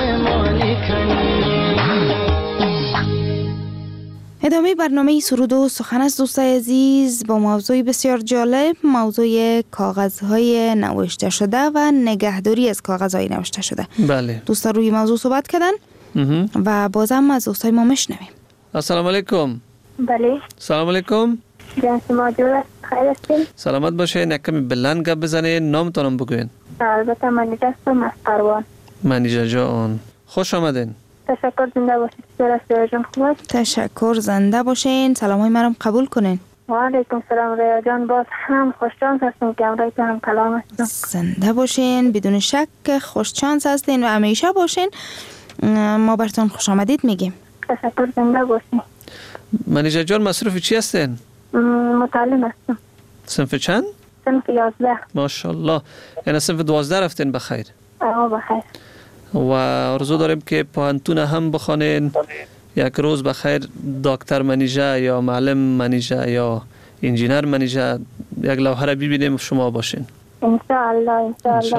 ادامه برنامه سرود و سخن است دوستای عزیز با موضوع بسیار جالب، موضوع کاغذهای نوشته شده و نگهداری از کاغذهای نوشته شده. بله. دوستا روی موضوع صحبت کردن و بازم از دوستای ما میشنویم. السلام علیکم. بله. سلام علیکم. جان شما جور خیر هستین؟ سلامت باشین. یک کمی بلند گپ بزنین. نامتونم بگوین. البته منیجه هستم از قروان. منیجه جان خوش آمدین. تشکر، زنده باشید. سلام جان خوب است. تشکر، زنده باشین. سلامای مرا قبول کنین. و علیکم سلام ریا جان، باز هم خوششانس هستم که امروز تو هم کلام هستم. زنده باشین، بدون شک خوششانس هستین و همیشه باشین. ما براتون خوش آمدید میگیم. تشکر، زنده باشین. منیجه جان مصروف چی هستین؟ متعلم هستم. صنف چند؟ صنف 11. ماشاءالله. یعنی صنف 12 رفتین بخیر. بخیر. و آرزو داریم که پوهنتون هم بخوانین، یک روز بخیر دکتر منیژه یا معلم منیژه یا انجینر منیژه یک لوحه را ببینیم شما باشین. انشاءالله.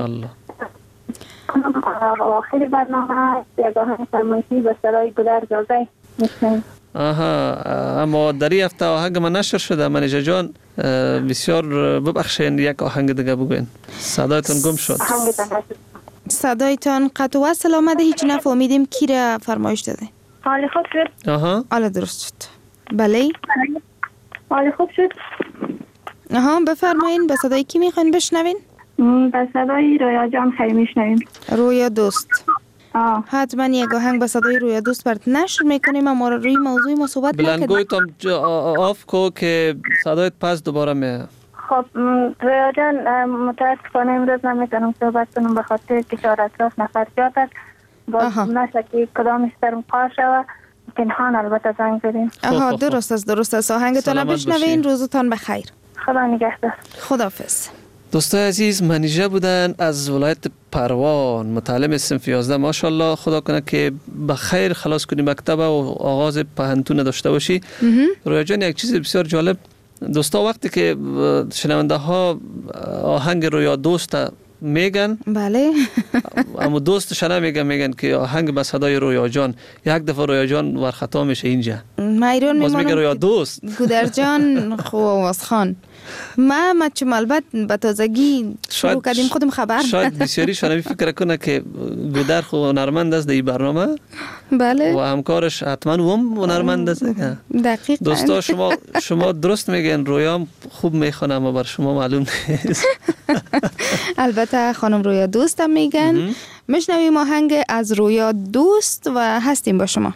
آخر برنامه یک آهنگ فرمایشی به سرای گلر جازه میشنیم. اما در این هفته آهنگ من نشر شده منیژه جان، بسیار ببخشین یک آهنگ دیگه بگوین. صدایتون گم شد. صدایتان قطع و وصل آمده، هیچ نفهمیدیم کی را فرمایش داده. حال خوب شد؟ حالا درست شد. بله. حال خوب شد؟ بفرمایین. به صدای کی میخواین بشنوین؟ به صدای رویا جان خیلی میشنویم. رویا دوست. حتما یک آهنگ به صدای رویا دوست برات نشر میکنیم. اما روی موضوع ما صحبت نکردیم. بلندگویتم آف کو که صدایت پس دوباره میه. خب رویا جان، متاسفانه امروز نمیتونم صحبت کنم به خاطر که 4 اطراف نفر زیاد است. باز نشه که کدامش درم قار شود. پنهان البته زنگ زدیم. درست است. آهنگتان بشنوین. روزتان بخیر. خدا نگهدار. خداحافظ. دوستای عزیز، منیژه بودن از ولایت پروان، متعلم صنف 11. ماشاءالله، خدا کنه که بخیر خلاص کنی مکتب و آغاز پوهنتون داشته باشی. رویا جان، یک چیز بسیار جالب دوستا، وقتی که شنونده ها آهنگ رویا دوست میگن، بله، اما دوستش نمیگن که آهنگ به صدای رویا جان. یک دفعه رویا جان ور خطا میشه اینجا، مایرون میگه رویا دوست. گودر جان خوب آواز خان. ما چون البته به تازگی شروع کردیم خودم خبر. شاید بسیاری شنوی فکر کنه که گودر خوب هنرمند است در این برنامه. بله. و همکارش حتما هم هنرمند است. دقیقاً. دوستا شما درست میگن، رویا خوب میخونه اما بر شما معلوم نیست. البته خانم رویا دوست هم میگن. میشنویم آهنگ از رویا دوست و هستیم با شما.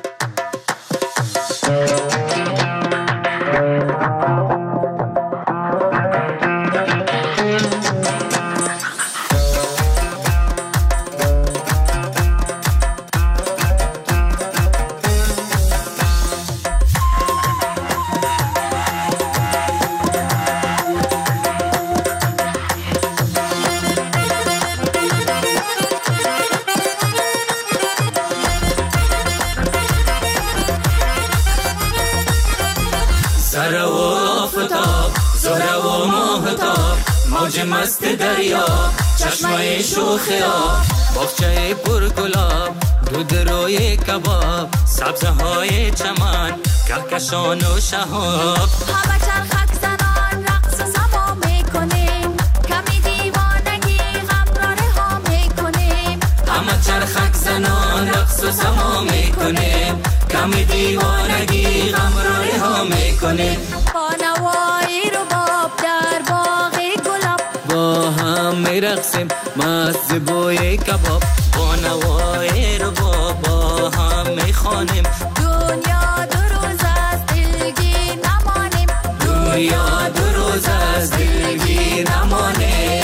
مست دریا، چشمه شوخیا، باغچه پر گلاب، دود روی کباب، سبزه های چمن، کهکشان و شهاب. همه چرخک زنان رقص و سما میکنیم، کمی دیوانگی غمراره ها میکنیم. همه چرخک زنان رقص و سما میکنیم، کمی دیوانگی غمراره ها میکنیم. بانوایی رو باب در باغی گلاب، با هم میرقصیم مست بوی کباب. بانوایی رو با هم میخوانیم، دنیا دو روز از دلگیر نمانیم. دنیا دو روز از دلگیر نمانیم.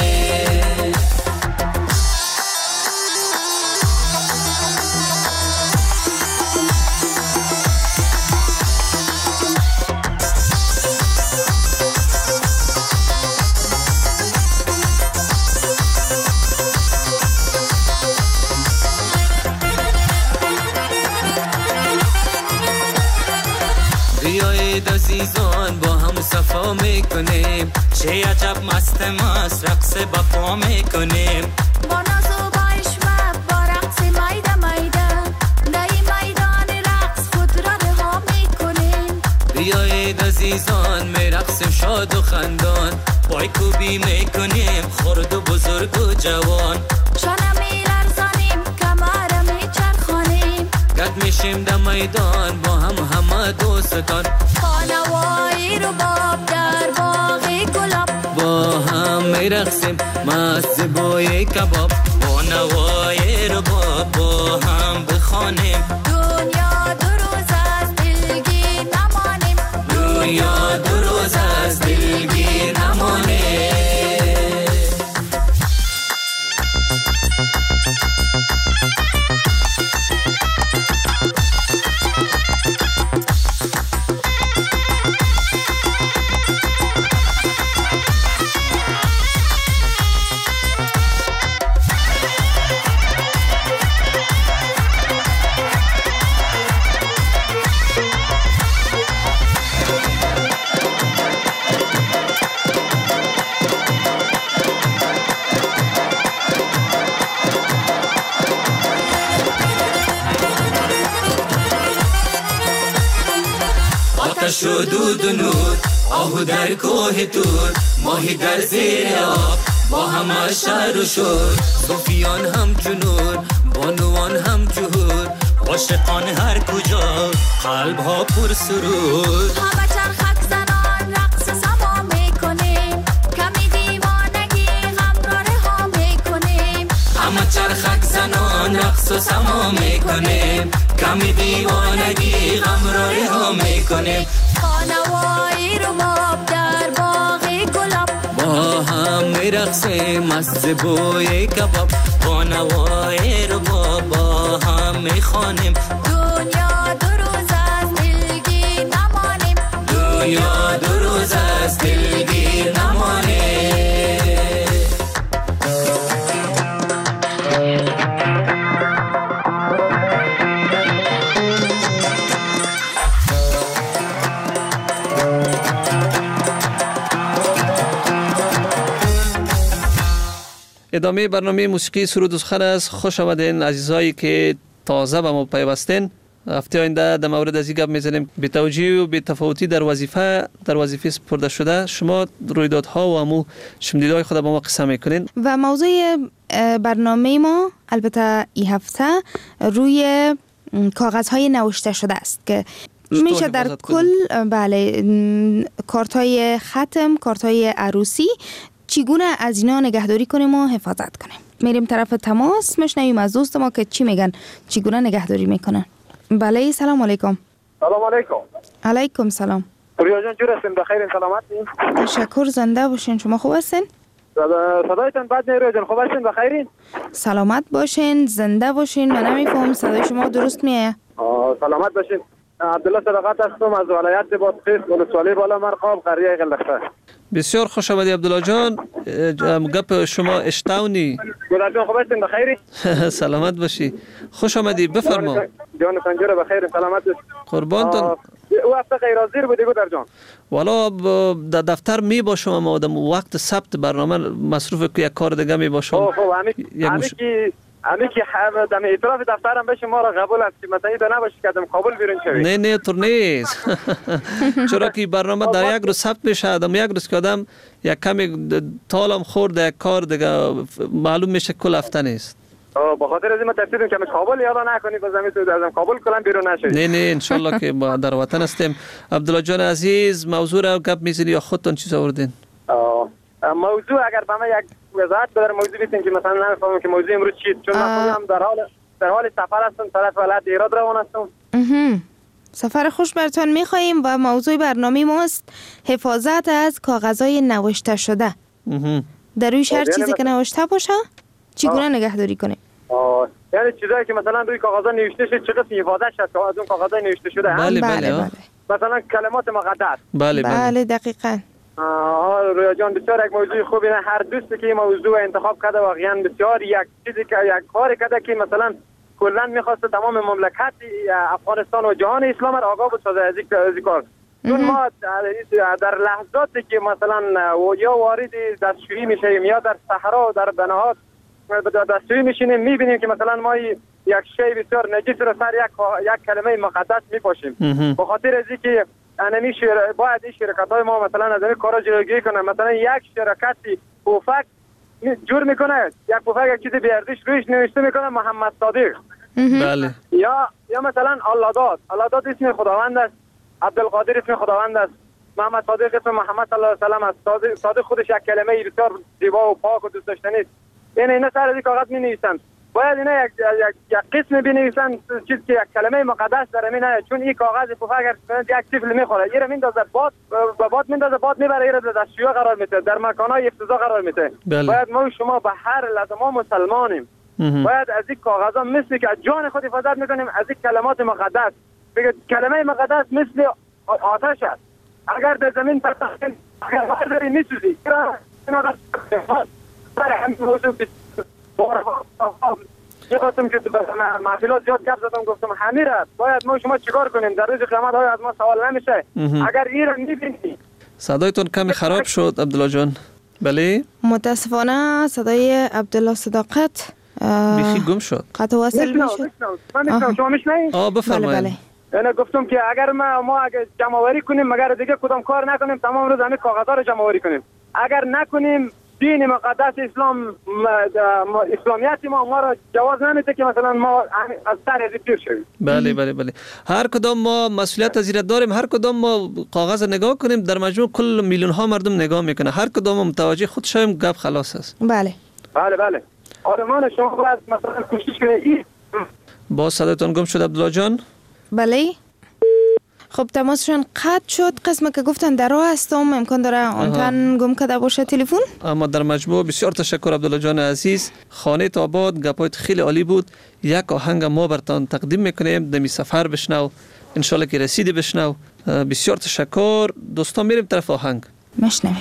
بیایید عزیزان با هم صفا میکنیم، چه عجب مست رقص بپا میکنیم. با ناز و با اشوق با رقص میده میده، در این میدان رقص خود را رها میکنیم. عزیزان میرقصیم شاد و خندان پای کوبی میکنیم خرد و بزرگ و جوان شانه میلرزانیم کمر میچرخانیم گرد میشیم در میدان با هم همه دوستان خانوایی رو باب در باغی گلاب با هم میرقصیم مست بوی کباب با نوای رو با هم بخوانیم دنیا دو روز از دلگیر نمانیم دنیا دو روز از دلگیر نمانیم آتش و دود و نور آهو در کوه تور ماهی در زیر آب با همه شهر و شور صوفیان هم نور بانوان هم جهور عاشقان هر کجا قلب ها پر سرور همه چرخک زنان رقص سما میکنیم کمی دیوانگی غم را رها میکنیم همه چرخک زنان رقص و سما میکنیم کمی دیوانگی غم را رها میکنیم خانوایی رو باب در باغی گلاب با هم میرقصیم مست بوی کباب با نوای رو با هم میخوانیم دنیا دو روز از دلگیر نمانیم دنیا دو روز از دلگیر نمانیم ادامه برنامه موسیقی سرود و سخن است. خوش آمدین عزیزایی که تازه به ما پیوستین. هفته آینده در مورد از این گپ میزنیم به توجیه و به تفاوتی در وظیفه سپرده شده شما رویدادها و همو شمدیدهای خود با ما قصه میکنین و موضوع برنامه ما البته این هفته روی کاغذهای نوشته شده است که میشه در کل بله کارت‌های ختم، کارت‌های عروسی چگونه از اینا نگهداری کنیم و حفاظت کنیم. میریم طرف تماس میشنویم از دوست ما که چی میگن چگونه نگهداری میکنن. بله سلام علیکم. سلام علیکم. علیکم سلام. پوریا جان جور هستین؟ بخیر سلامتین؟ تشکر زنده باشین. شما خوب هستین؟ صدایتان بد نیست جان. خوب هستین؟ بخیرین؟ سلامت باشین زنده باشین. من نمیفهم صدای شما درست میاد. سلامت باشین. عبدالله صداقت هستم از ولایت بادغیس ولسوالی بالا مرغاب قریه قلخه. بسیار خوش آمدی عبدالله جان. گپ شما اشتاونی. گلاب جان خوب هستین؟ بخیری؟ سلامت باشی. خوش آمدی بفرما. جان پنجره بخیر سلامت باشی. قربانتون. او هفته غیر حاضر بودی گودر جان. والا در دفتر می باشم اما آدم وقت ثبت برنامه مصروف یک کار دیگه می باشم. امی که دم اطراف دفترم بشه ما را قبول است که مثلا ایده نباشه که کابل بیرون شوی. نه طور نیست. چرا که برنامه در یک روز ثبت میشه آدم یک روز که آدم یک کمی طالم خورد یک کار دیگه معلوم میشه کل هفته نیست. به خاطر از این ما ترسیدیم که کابل یاد نکنی بزنیم تو از کابل کلا بیرون نشوی. نه ان شاء الله که ما در وطن هستیم. عبدالله جان عزیز موضوع را گپ میزنی یا خودتون چیز آوردین؟ موضوع اگر به من یک وضاحت بدر موضوع بیتین که مثلا نمیفهمم که موضوع امروز چیست چون من خودم در حال سفر هستم طرف ولایت ایراد روان هستم. سفر خوش براتون میخواییم و موضوع برنامه ماست حفاظت از کاغذهای نوشته شده. در روی هر چیزی که نوشته باشه چگونه نگهداری کنیم؟ یعنی چیزایی که مثلا روی کاغذها نوشته شده چه قسم حفاظت شد از اون کاغذها نوشته شده. بله. مثلا کلمات مقدس. بله دقیقاً. رویا جان بسیار یک موضوع خوبی نه هر دوستی که این موضوع انتخاب کرده واقعا بسیار یک چیزی که یک کاری کرده که مثلا کلا میخواست تمام مملکت افغانستان و جهان اسلام را آگاه بسازه از این کار. چون ما در لحظاتی که مثلا یا وارد دستشویی میشیم یا در صحرا در بناهات دستشویی میشینیم میبینیم که مثلا ما یک شی بسیار نجس رو سر یک کلمه مقدس میپاشیم. به خاطر از اینکه باید این شرکت های ما مثلا از این کارا جلوگیری کنه. مثلا یک شرکتی پفک جور میکنه، یک پفک یک چیزی بیاردیش رویش نوشته میکنه محمد صادق. بله. یا مثلا اللهداد اسم خداوند است، عبدالقادر اسم خداوند است، محمد صادق اسم محمد صلی الله علیه و سلم است. صادق خودش یک کلمه بسیار زیبا و پاک و دوست داشتنی است. اینا سر از کاغذ می نویسند. باید اینا یک قسم بنویسن چیزی که یک کلمه مقدس در همین است، چون این کاغذ پفک اگر یک طفل میخوره ایره میندازه باد میندازه، باد میبره ایره در دستشویی قرار میده، در مکانهای افتضاح قرار میده. باید ما شما به هر لحظه ما مسلمانیم، باید از این کاغذها مثل که از جان خود حفاظت میکنیم، از این کلمات مقدس. بگه کلمه مقدس مثل آتش است، اگر در زمین پرتاختن اگر برداری میسوزی. میخواستم که محفلات زیاد گپ زدم، گفتم همین است. باید ما شما چیکار کنیم در روز قیامت های از ما سوال نمیشه. اگر این را میبینی. صدایتون کمی خراب شد عبدالله جان. بله متاسفانه صدای عبدالله صداقت بیخی گم شد. قطع وصل میشد. من شما میشنید؟ بفرمایید. انا گفتم که اگر ما اگر جمع آوری کنیم مگر دیگه کدام کار نکنیم، تمام روز همین کاغذها رو جمع آوری کنیم. اگر نکنیم دین مقدس اسلام اسلامیت ما را جواز نمیده که مثلا ما از سر از پیر شویم. بله هر کدام ما مسئولیت از این داریم، هر کدام ما کاغذ نگاه کنیم در مجموع کل میلیون ها مردم نگاه میکنه، هر کدام متوجه خود شویم گپ خلاص است. بله آرمان شما باید مثلا کوشش کنید. با صداتون گم شد عبدالله جان. بله خب تماسشون قطع شد. قسمه که گفتن در راه هستم، امکان داره آنتن گم کرده باشه تلفن. اما در مجموع بسیار تشکر عبدالله جان عزیز، خانه آباد، گپایت خیلی عالی بود. یک آهنگ ما براتون تقدیم میکنیم، دمی سفر بشنو، انشالله که رسیدی بشنو. بسیار تشکر دوستان، میریم طرف آهنگ مشنویم.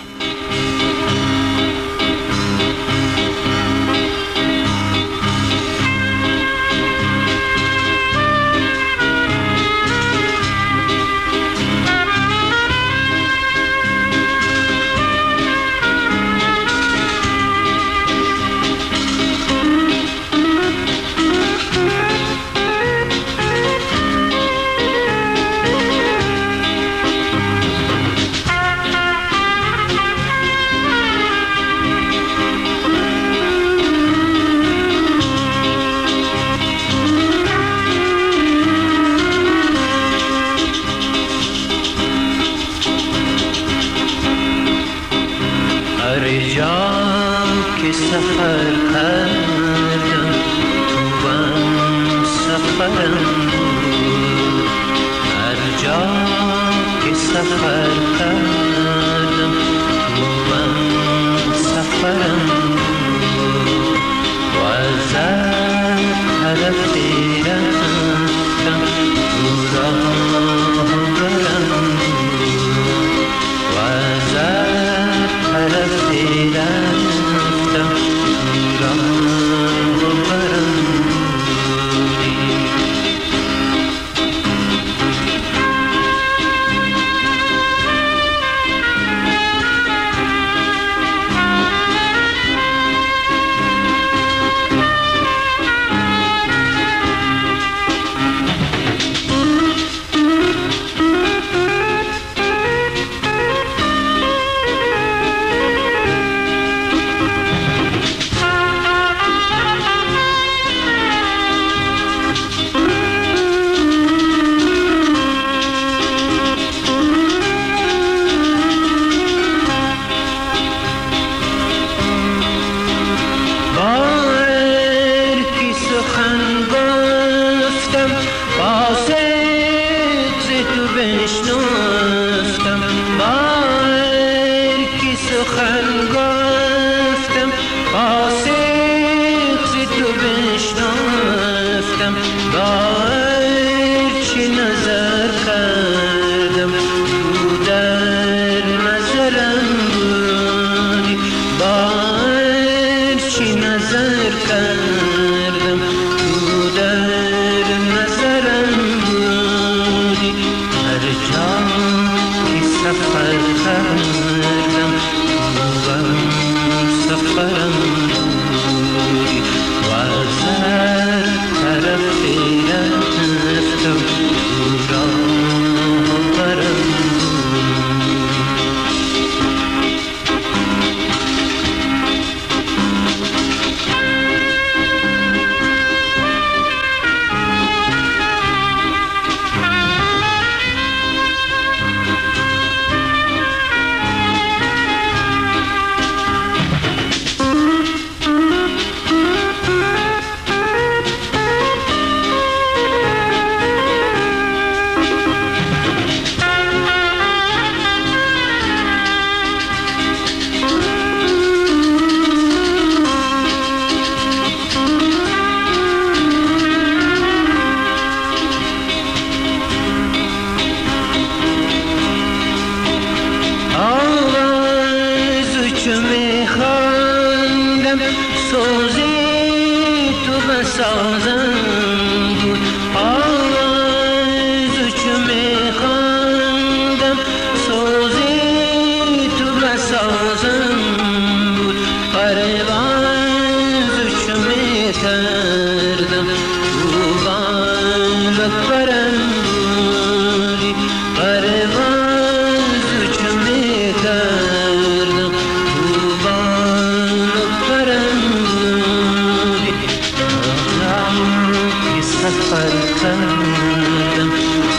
رفتم تو راه برم سوزی تو بسازم بود آرزو چو میخواندم سوزی تو بسازم بود پروازو چو میکردم تو بالت برم بودی پروازو چو میکردم تو بالت برم بودی که سفر کردم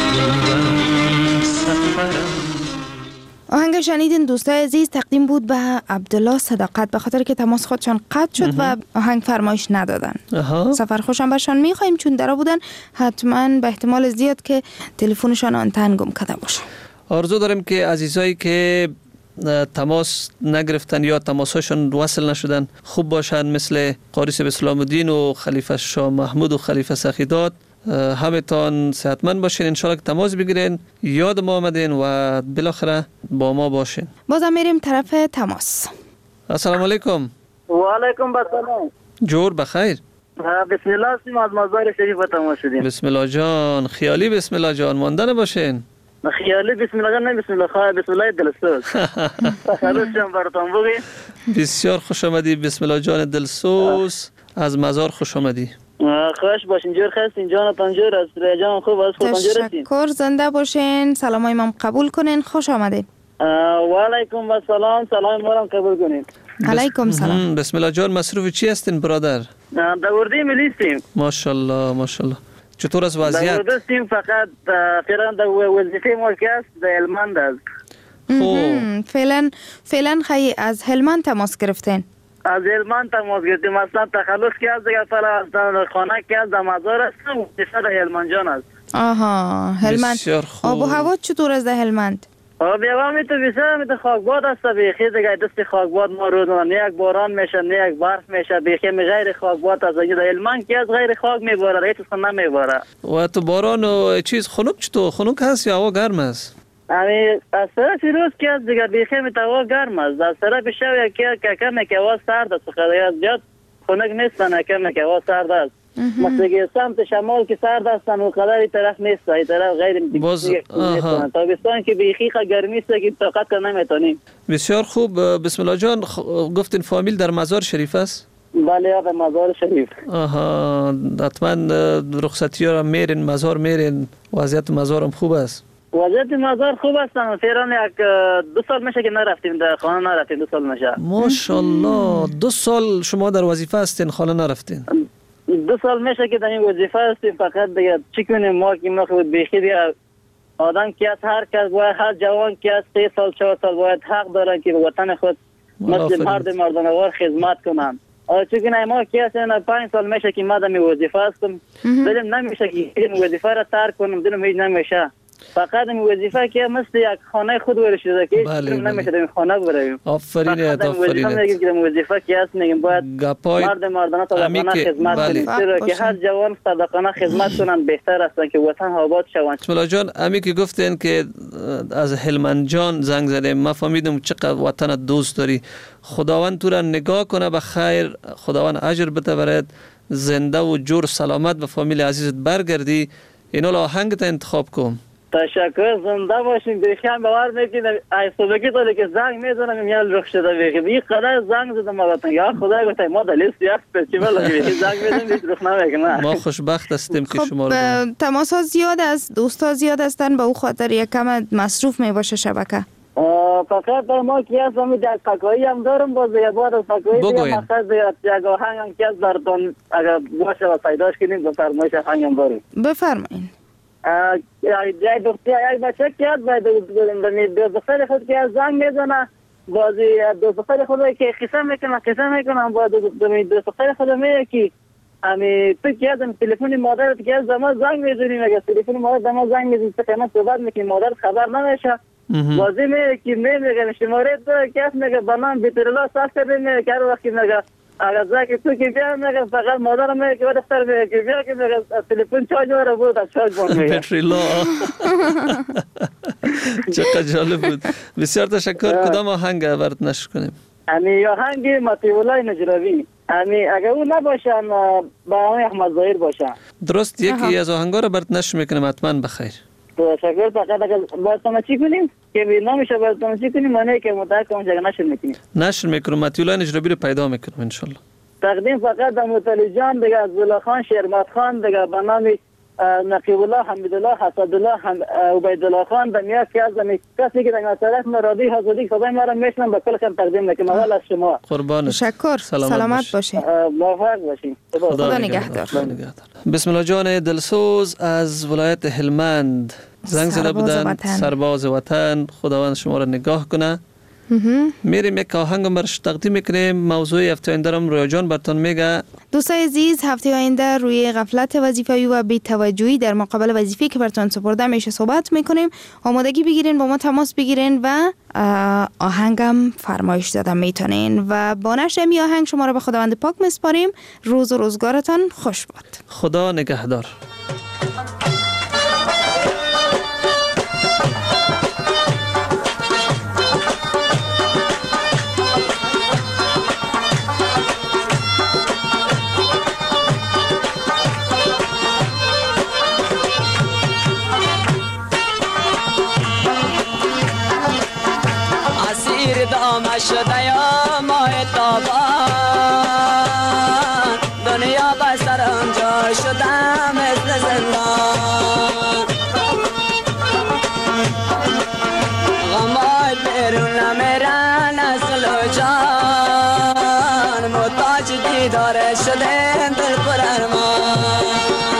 سفرم. آهنگ شنیدین دوستای عزیز تقدیم بود به عبدالله صداقت، به خاطر که تماس خودشان قطع شد و آهنگ فرمایش ندادن. سفر خوشم برشان میخوایم، چون درا بودن حتما به احتمال زیاد که تلفنشان آنتن گم کرده باشه. آرزو داریم که عزیزایی که تماس نگرفتن یا تماساشون وصل نشدن خوب باشن، مثل قاری اسلام الدین و خلیفه شاه محمود و خلیفه سخیدات. همتان صحتمند باشین، انشالله که تماس بگیرین، یاد ما آمدین و بالاخره با ما باشین. بازم میریم طرف تماس. السلام علیکم. و علیکم السلام. جور بخیر. بسم الله اسم از مزار شریف تماس شدیم. بسم الله جان. خیالی بسم الله جان ماندن باشین. خیالی بسم الله جان، نه بسم الله خواهد، بسم الله دلسوز. تخلص جان براتان بگی. بسیار خوش آمدی. بسم الله جان دلسوز از مزار خوش آمدی. خوش باشین، جور خستین، جانتان جور است، جان خوب است، خودتان جور هستین. تشکر، زنده باشین، سلامای من قبول کنین، خوش آمدین. و علیکم السلام، سلام ما را قبول کنین. علیکم سلام. بسم الله جان مصروف چی هستین برادر؟ در ورده ملی هستیم. ماشاءالله ماشاءالله. چطور است وضعیت؟ در ورده هستیم، فقط فعلا در وظیفه ما که است در هلمند است. فعلا خیلی از هلمند تماس گرفتین؟ از هلمند تماس گرفتیم، مثلا تخلص که از دیگر فعلا خانه که از در مزار است و در هلمند جان است. آها هلمند. آب و هوا چطور است در هلمند؟ آب و هوا بسیار خاکباد است، بیخی دیگه دست خاکباد ما روزانه نه یک باران میشه نه یک برف میشه، بیخی غیر خاکباد است. در هلمند که از غیر خاک میباره، هیچ چیز نمیباره. و تو باران و چیز خنک چطور؟ خنک هست یا هوا گرم است؟ از طرف روز که از دیگه بیخی هوا گرم است، از طرف شب که کم که هوا سرد است، خیلی زیاد خنک نیستن، کم که هوا سرد است. مثل که سمت شمال که سرد هستن و قدر این طرف نیست، این طرف غیر نیستن. تابستان که بیخی گرمی است که طاقت کنه نمیتونیم. بسیار خوب. بسم الله جان گفتین فامیل در مزار شریف است؟ بله در مزار شریف. آها حتما رخصتی ها میرین مزار میرین، وضعیت مزار هم خوب است؟ وضعیت مزار خوب هستن، فعلا یک 2 سال میشه که نرفتیم در خانه، نرفتیم 2 سال میشه. ماشاءالله 2 سال شما در وظیفه هستین خانه نرفتین؟ 2 سال میشه که در این وظیفه هستیم، فقط دیگه چی کنیم ما که ما خود بیخی دیگه آدم که از هر کس باید، هر جوان که از 3 سال 4 سال باید حق دارن که به وطن خود مثل مرد مردانوار خدمت کنن. چون ما که اصلا 5 سال میشه که ما در این وظیفه هستم، دلم نمیشه که این وظیفه را ترک کنم، دلم هیچ نمیشه. فقط این وظیفه که مثل یک خانه خود ور شده که نمیشه در این خانه بریم. آفرینت آفرینت. میگیم که وظیفه که است میگیم باید مرد مردانه صادقانه خدمت کنیم، که هر جوان صادقانه خدمت کنن بهتر است که وطن آباد شوند. بسم الله جان امی که گفتین که از هلمند جان زنگ زدیم، ما فهمیدم چقدر وطن دوست داری. خداوند تو را نگاه کنه به خیر، خداوند اجر بده برات، زنده و جور سلامت به فامیل عزیزت برگردی. اینو آهنگت انتخاب کن. تشکر، زنده باشین. بیخیان باور میکنم ایستادگی تو که زنگ میزنم میال رخ شده بیخی بی قدر زنگ زدم براتون، یا خدای گفتم ما در لیست یک فستیوال بیخی زنگ میزنم رخ نمیکنه. ما خوشبخت هستیم که شما رو تماس ها زیاد است، دوستا زیاد هستن، به او خاطر یکم مصروف میباشه شبکه. فقط ما که از همین یک فکایی هم دارم، باز یه بعد از فکایی دیگه مقصد یک آهنگ هم که از براتون اگر باشه و پیداش کنیم به فرمایش آهنگ هم داریم. بفرمایین. یک بچه که از باید دو دختر خود که از زنگ میزنه، بازی دو دختر خود که قسم میکنم باید دو دختر خود میگه که امی تو که از تلفن مادرت که از ما زنگ میزنیم، اگر تلفن مادر ما زنگ میزنیم تو قیمت صحبت میکنیم، مادر خبر نمیشه. بازی میگه که میگه شماره تو کس میگه بنام بیترلا ساخت میگه که هر وقت میگه اگر زاکی تو که بیا میگه فقط مادر میگه که دفتر میگه که بیا که میگه تلفن چارج رو بود از چارج بون میگه پتریلا. چقدر جالب بود. بسیار تشکر. کدام آهنگ برات نشر کنیم؟ امی آهنگ مطیع الله نجراوی. اگر اون نباشن با احمد ظاهر باشن. درست، یکی از آهنگا رو برات نشر میکنم حتما بخیر. تشکر. فقط اگر برنامه چی کنیم که نمیشه برنامه چی کنیم معنی که متأکد اونجا نشر میکنیم. نشر میکنم مطیولا نجربی رو پیدا میکنم ان شاء الله. تقدیم فقط در مطلع جان دیگه از عبدالله خان شیرمت خان دیگه به نام نقیب الله حمیدالله حسدالله عبیدالله خان دنیا که از کسی که در طرف مرادی حضوری صدای ما را میشنم به کل خم تقدیم میکنم. اول از شما قربانش. تشکر. سلامت باشین. موفق باشین. خدا نگهدار. بسم الله جان دلسوز از ولایت هلمند زنگ زده بودن. سرباز وطن. خداوند شما را نگاه کنه. میریم یک آهنگ برش تقدیم میکنیم. موضوع هفته آینده رو رویا جان براتون میگه. دوستای عزیز، هفته آینده روی غفلت وظیفه‌ای و بی‌توجهی در مقابل وظیفه‌ای که براتون سپرده میشه صحبت میکنیم. آمادگی بگیرین، با ما تماس بگیرین و آهنگم فرمایش داده میتونین و با نشر می آهنگ شما را به خداوند پاک میسپاریم. روز و روزگارتان خوش باد. خدا نگهدار. شده یا ماه تابان دنیا به سرم جا شده مثل زندان غمات بیرون نمیرن اصل و جان محتاج دیدار شده دل پر ارمان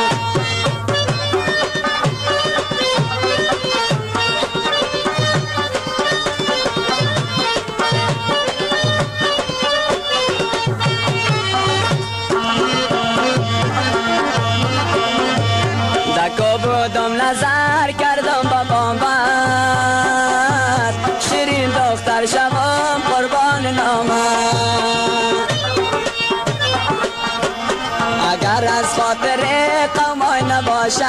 نظر کردم با بامبر شیرین دختر شوم قربان نامت اگر از خاطر قومای نباشم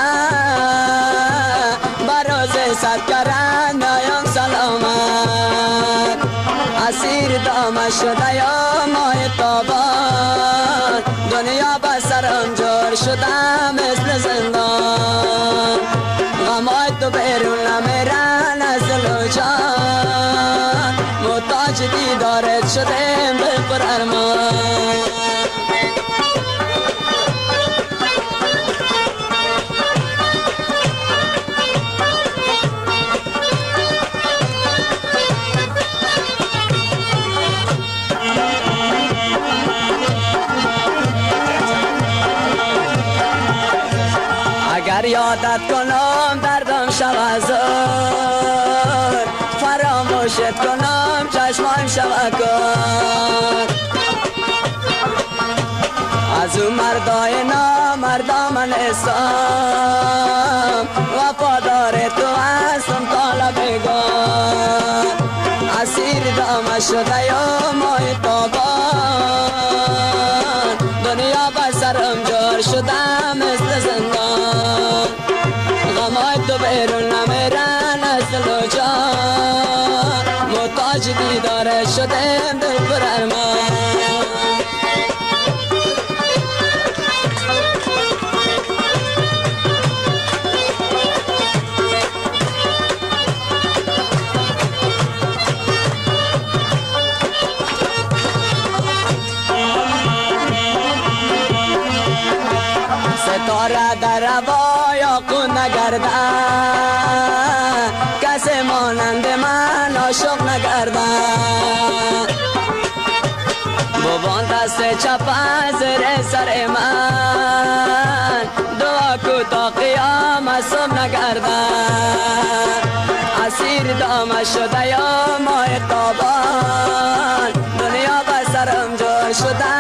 بروز صد کرن میام سلامت اسیر دامه شده یا ماه تابان دنیا به سرم جور شده مثل زندان غمای تو بیرون نمیرن از دل و جان محتاج دیدارت شده به پر ارمان اگر یادت کنم دردم شود زور فراموشت کنم چشمایم شود کن از اون مردای نامردا من هستم وفادار تو هستم تا لبگان اسیر دامه شده یا ماه تابان دنیا به سرم جور شده مثل زندان غمای تو بیرون نمیرن از دل و جان محتاج دیدار شده دل پر ارمان ستاره در هوا یا خون نگردن کسی مانند من عاشق نگردن بابان دست چپ زیر سر من دعا کو تا قیامت صبح نگردن اسیر دامه شده یا ماه تابان دنیا به سرم جور شده